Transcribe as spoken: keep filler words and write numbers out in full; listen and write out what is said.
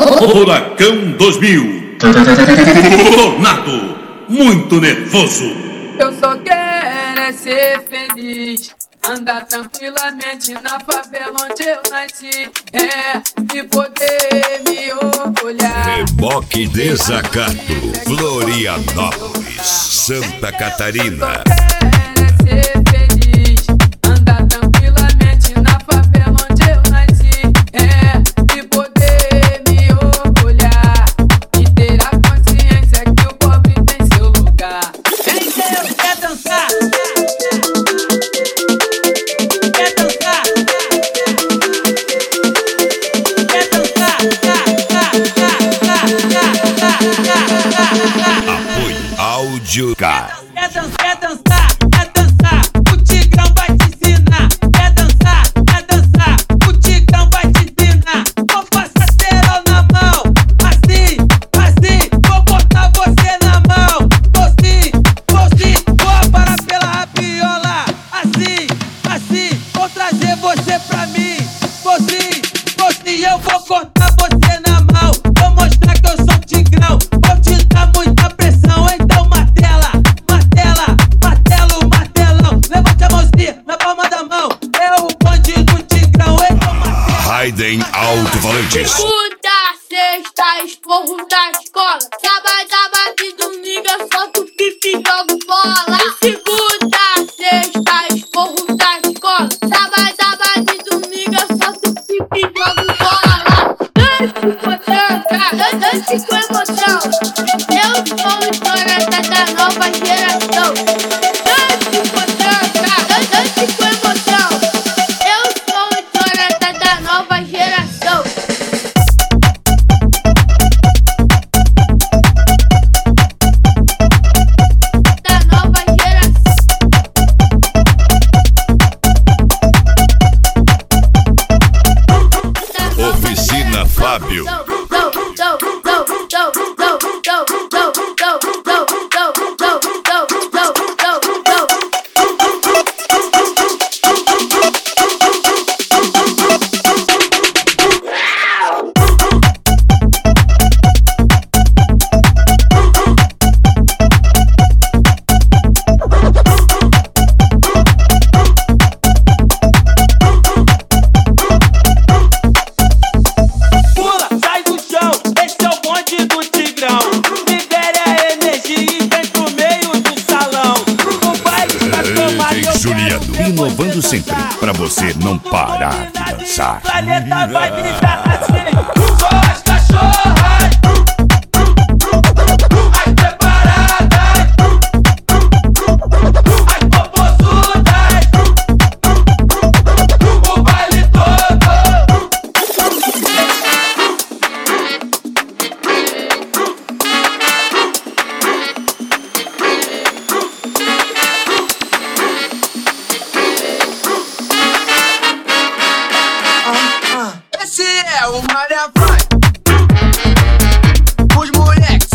Furacão dois mil. Tornado, muito nervoso. Eu só quero é ser feliz, andar tranquilamente na favela onde eu nasci, é, e poder me orgulhar. Reboque Desacato, Florianópolis, Santa Catarina. Apoio Áudio K. Quer dançar, quer dançar, quer dançar, o Tigrão vai te ensinar. Quer dançar, quer dançar, o Tigrão vai te ensinar. Vou passar cerol na mão, assim, assim, vou botar você na mão. Vou sim, vou sim, vou parar pela rapiola. Assim, assim, vou trazer você pra mim. Vou sim, vou sim, eu vou cortar você na mão. Vou mostrar que eu sou um Tigrão, vou te dar muita pressão. Então martela, martela, martelo, martelão. Levante a mãozinha na palma da mão, é o bonde do Tigrão. Então martela. Raiden Alto-Falantes. Segunda, sexta, esporro da escola. Sábado, sábado e domingo eu solto pipi e jogo bola. Segunda, sexta, esporro da escola. Sábado, sábado e domingo eu solto pipi e jogo bola. Dance com tranca, dance com emoção. Eu sou o história da nova geração. Dance com tranca, dance com emoção. Eu sou o história da nova geração. Da nova geração. Oficina Fábio. Pula, sai do chão, esse é o bonde do Tigrão. Libere a energia e vem pro meio do salão. O baile tá tomado, eu Juliano, quero inovando você sempre, dançar. pra você não parar de dançar. O planeta vai gritar assim: só as cachorras. As preparadas. As popozudas. O baile todo. Esse é o Malha Vai. Os moleques